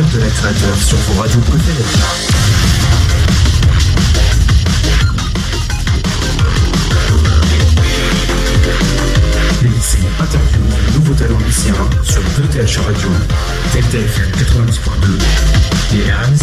de la Créateuf sur vos radios préférées. L'émission interview de nouveaux talents lycéens sur 2TH Radio, TFM 90.2 et RMZ.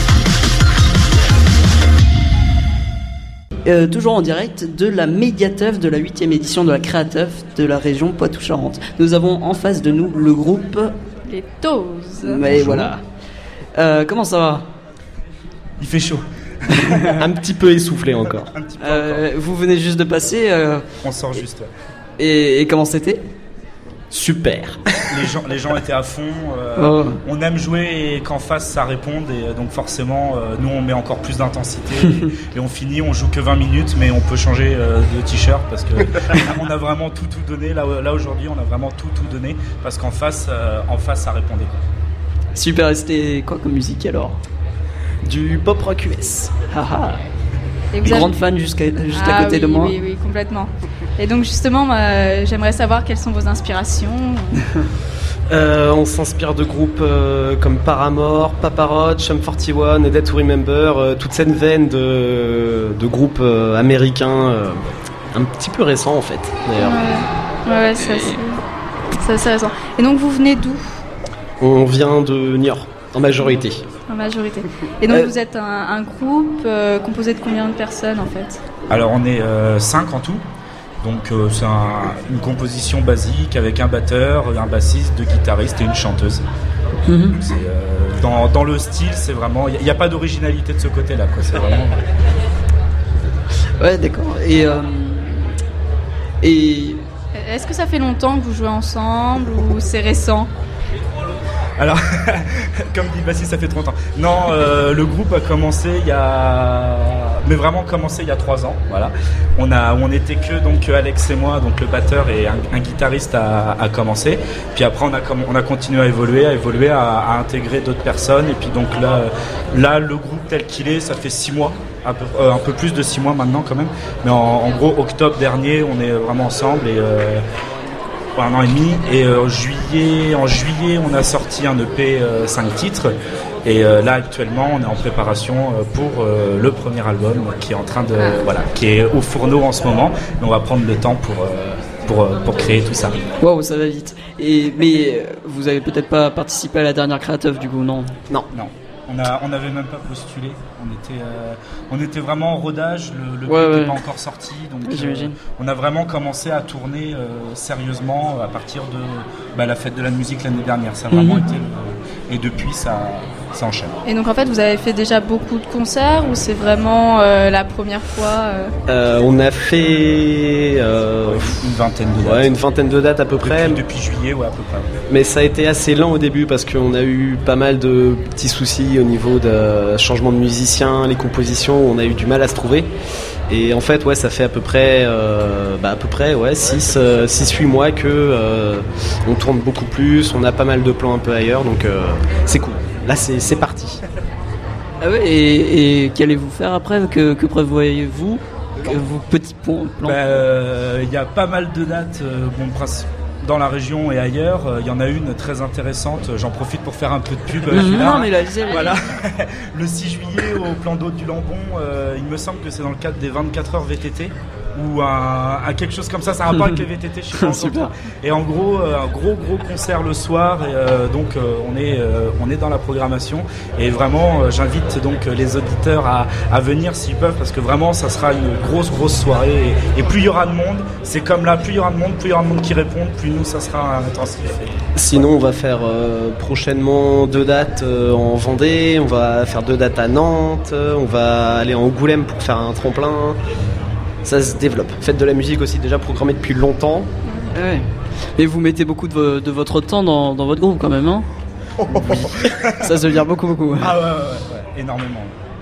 Toujours en direct de la médiateuf de la 8e édition de la Créateuf de la région Poitou-Charentes. Nous avons en face de nous le groupe Les Toses. Mais voilà. Comment ça va ? Il fait chaud. Un petit peu essoufflé encore. Vous venez juste de passer. On sort juste. Et comment c'était ? Super. Les gens étaient à fond. On aime jouer et qu'en face ça réponde. Et donc forcément, nous on met encore plus d'intensité. Et on finit, on joue que 20 minutes, mais on peut changer de t-shirt parce que on a vraiment tout donné. Là aujourd'hui, on a vraiment tout donné parce qu'en face ça répondait. Super. Et c'était quoi comme musique alors ? Du pop rock US. Grande fan juste à côté de moi. Oui, complètement. Et donc justement, j'aimerais savoir quelles sont vos inspirations. On s'inspire de groupes comme Paramore, Papa Roach, Sum 41, A Day to Remember, toute cette veine de groupes américains, un petit peu récents en fait d'ailleurs. Ouais, c'est assez récent. Et donc vous venez d'où ? On vient de Niort, en majorité. En majorité. Et donc vous êtes un groupe composé de combien de personnes en fait ? Alors on est 5 en tout. Donc c'est une composition basique avec un batteur, un bassiste, 2 guitaristes et une chanteuse. C'est, dans le style, c'est vraiment... Il n'y a pas d'originalité de ce côté-là, quoi. C'est vraiment... Ouais, d'accord. Et est-ce que ça fait longtemps que vous jouez ensemble ou c'est récent ? Alors, comme dit Bassi, ça fait trop longtemps. Non, le groupe a commencé il y a 3 ans. Voilà. On était que Alex et moi, donc le batteur et un guitariste a commencé. Puis après on a continué à évoluer, à intégrer d'autres personnes. Et puis donc là le groupe tel qu'il est, ça fait 6 mois, un peu plus de 6 mois maintenant quand même. Mais en gros octobre dernier, on est vraiment ensemble et 1 an et demi, et en juillet on a sorti un EP 5 titres et là actuellement on est en préparation pour le premier album qui est en train de qui est au fourneau en ce moment, et on va prendre le temps pour créer tout ça. Waouh, ça va vite. Mais vous avez peut-être pas participé à la dernière Créateuf du coup, non. On n'avait même pas postulé. On était vraiment en rodage. Le clip n'était pas encore sorti, donc j'imagine. On a vraiment commencé à tourner sérieusement à partir de la fête de la musique l'année dernière. Ça a vraiment été et depuis ça enchaîne. Et donc en fait vous avez fait déjà beaucoup de concerts ou c'est vraiment la première fois On a fait une vingtaine de dates. Une vingtaine de dates à peu près. Depuis juillet, à peu près. Mais ça a été assez lent au début parce qu'on a eu pas mal de petits soucis au niveau de changement de musiciens, les compositions, on a eu du mal à se trouver. Et en fait, ça fait à peu près 6-8 mois que on tourne beaucoup plus, on a pas mal de plans un peu ailleurs, donc c'est cool. Là, c'est parti. Ah ouais, et qu'allez-vous faire après ? Que prévoyez-vous ? Vos petits plans ? Il y a pas mal de dates, dans la région et ailleurs. Il y en a une très intéressante, j'en profite pour faire un peu de pub. Voilà. Le 6 juillet au plan d'eau du Lambon, il me semble que c'est dans le cadre des 24 heures VTT ou à quelque chose comme ça, ça a un rapport avec les VTT, je sais pas. Super. Et en gros, un gros concert le soir, et donc on est dans la programmation, et vraiment j'invite donc les auditeurs à venir s'ils peuvent, parce que vraiment ça sera une grosse soirée, et plus il y aura de monde, c'est comme là, plus il y aura de monde qui répondent, plus nous ça sera intensif. Sinon on va faire prochainement 2 dates en Vendée, on va faire 2 dates à Nantes, on va aller en Angoulême pour faire un tremplin. Ça se développe. Faites de la musique aussi déjà programmée depuis longtemps. Ouais. Et vous mettez beaucoup de votre temps dans votre groupe quand même, hein ? Oui. Ça se veut dire beaucoup. Ah ouais. Énormément.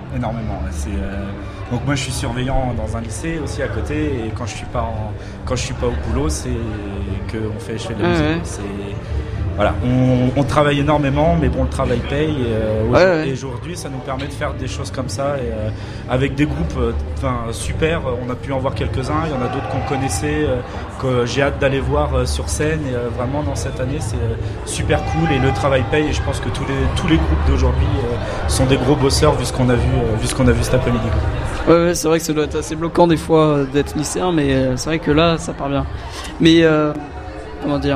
Donc moi je suis surveillant dans un lycée aussi à côté, et quand je suis pas au boulot, c'est que je fais de la musique. voilà, on travaille énormément, mais bon, le travail paye. Et aujourd'hui, ça nous permet de faire des choses comme ça. Et avec des groupes super, on a pu en voir quelques-uns. Il y en a d'autres qu'on connaissait, que j'ai hâte d'aller voir sur scène. Et vraiment, dans cette année, c'est super cool. Et le travail paye. Et je pense que tous les groupes d'aujourd'hui sont des gros bosseurs, vu ce qu'on a vu cet après-midi. Ouais, c'est vrai que ça doit être assez bloquant des fois d'être lycéen, mais c'est vrai que là, ça part bien. Mais comment dire?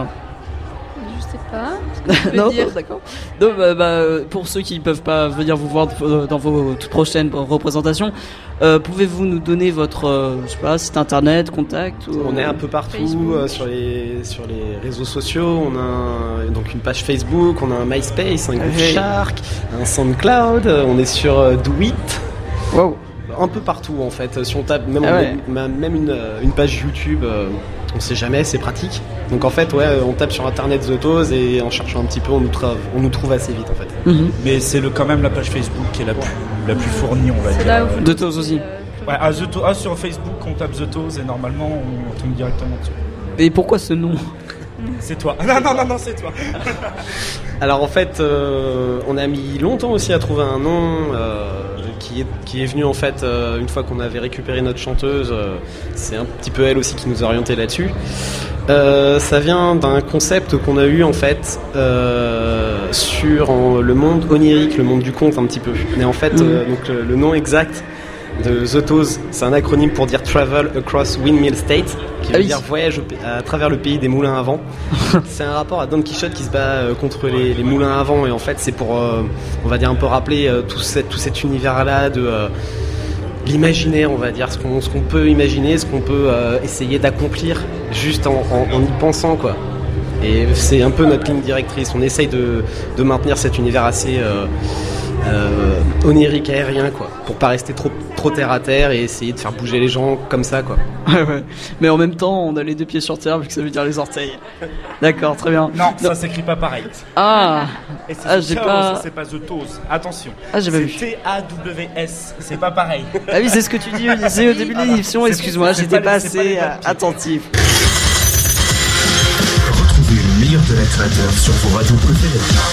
Non, d'accord. Donc, pour ceux qui ne peuvent pas venir vous voir dans vos toutes prochaines représentations, pouvez-vous nous donner votre site internet, contact On est un peu partout sur les réseaux sociaux. On a donc une page Facebook, on a un MySpace, un groupe Shark, un SoundCloud, on est sur Do It. Wow. Un peu partout en fait. Si on tape même une page YouTube, on sait jamais, c'est pratique. Donc en fait, on tape sur internet The Toes et en cherchant un petit peu, on nous trouve assez vite en fait. Mm-hmm. Mais c'est quand même la page Facebook qui est la plus fournie, on va dire. The Toes aussi. Sur Facebook, on tape The Toes et normalement, on tombe directement dessus. Et pourquoi ce nom? C'est toi. Non, c'est toi. Alors en fait, on a mis longtemps aussi à trouver un nom qui est venu en fait une fois qu'on avait récupéré notre chanteuse. C'est un petit peu elle aussi qui nous a orienté là-dessus. Ça vient d'un concept qu'on a eu en fait sur le monde onirique, le monde du conte un petit peu. Mais en fait, donc le nom exact de The Toes, c'est un acronyme pour dire Travel Across Windmill State, qui veut dire voyage à travers le pays des moulins à vent. C'est un rapport à Don Quichotte qui se bat contre les moulins à vent, et en fait c'est pour on va dire un peu rappeler tout cet univers-là de l'imaginaire, on va dire, ce qu'on peut imaginer, ce qu'on peut essayer d'accomplir juste en y pensant quoi. Et c'est un peu notre ligne directrice, on essaye de maintenir cet univers assez onirique, aérien quoi, pour pas rester trop terre à terre et essayer de faire bouger les gens comme ça quoi. Ouais. Mais en même temps, on a les deux pieds sur terre vu que ça veut dire les orteils. D'accord, très bien. Non, ça s'écrit pas pareil. Et j'ai pas. C'est pas The Toes. Attention. J'ai pas vu. C'est TAWS. C'est pas pareil. Ah oui, c'est ce que tu disais au début de l'émission. Excuse-moi, j'étais pas assez attentif. Retrouvez le meilleur de la créateur sur vos radios préférées.